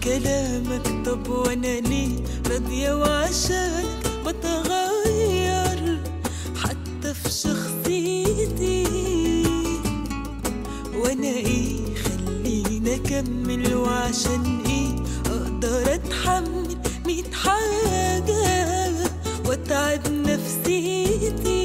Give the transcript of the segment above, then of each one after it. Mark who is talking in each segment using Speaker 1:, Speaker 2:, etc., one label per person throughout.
Speaker 1: كلامك. طب وانا ليه راضية وعشانك بتغير حتى في شخصيتي؟ وانا ايه خليني اكمل؟ وعشان ايه اقدر اتحمل 100 حاجة واتعب نفسيتي؟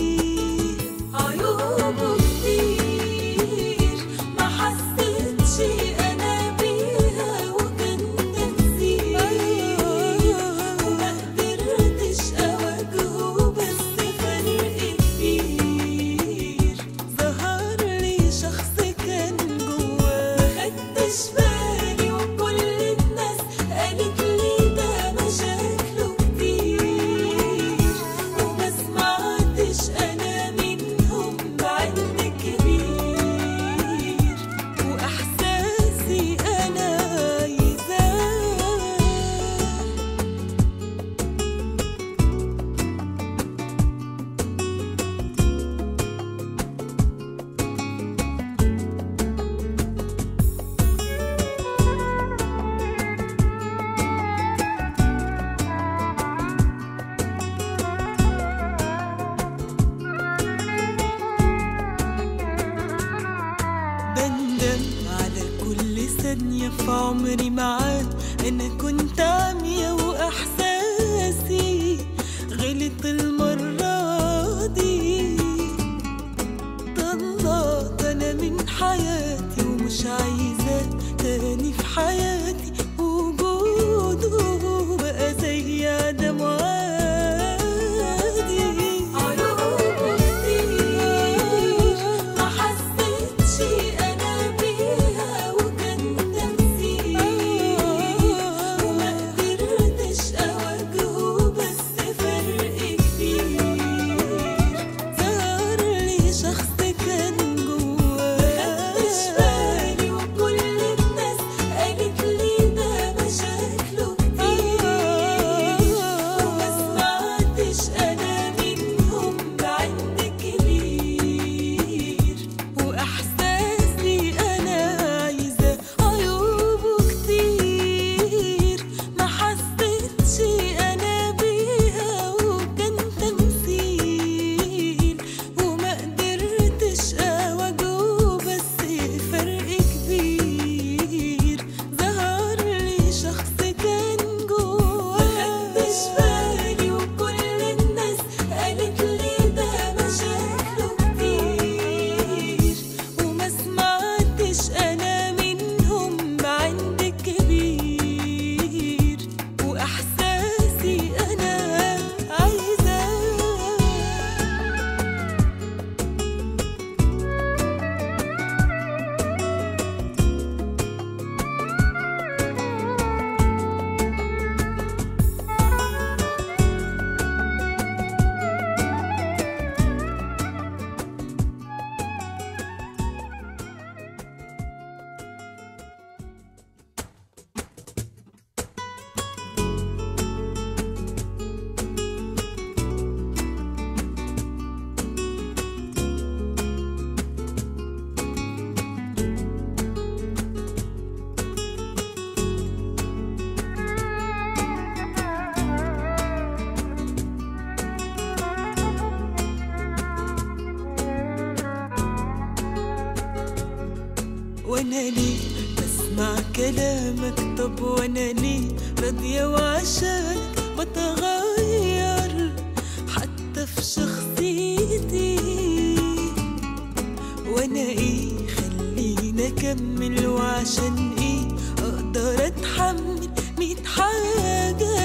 Speaker 1: عيوبه كتير ما حسيتش انا بيها، وكان نفسي وما قدرتش اواجهه، بس فرق كبير. ظهر لي شخص كان جواه مخدتش بالي، وكل الناس قالت لي ده مشاكله كتير، وما سمعتش انا منهم بعد كبير، واحساسي انا عايزاه. بندم على كل ثانية في عمري معاك، أنا كنت عمية وإحساسي غلط المرة دي. طلعت أنا من حياتي ومش عايزاه تاني في حياتي، وجوده بقى زي عدم عادي. عيوبه كتير ما حسيتش أنا بيها، وكان تمثيل وما قدرتش أواجهه، بس فرق كبير. ظهر لي شخص كان جواه مخدتش بالي، وكل الناس قالت لي ده مشاكله كتير، وما سمعتش أنا منهم بعد كبير، وإحساسي أنا عايزاه. عيوبه كتير ما حسيتش أنا بيها، وكان تمثيل وما قدرتش أواجهه، بس فرق كبير. ظهر لي شخص كان جواه مخدتش بالي، وكل الناس قالت لي ده مشاكله كتير، وما سمعتش أنا منهم بعد كبير، وإحساسي أنا عايزاه. وانا ليه بسمع كلامك؟ طب وانا ليه راضية وعشانك بتغير حتى في شخصيتي؟ وانا ايه خليني اكمل؟ وعشان ايه اقدر اتحمل 100 حاجة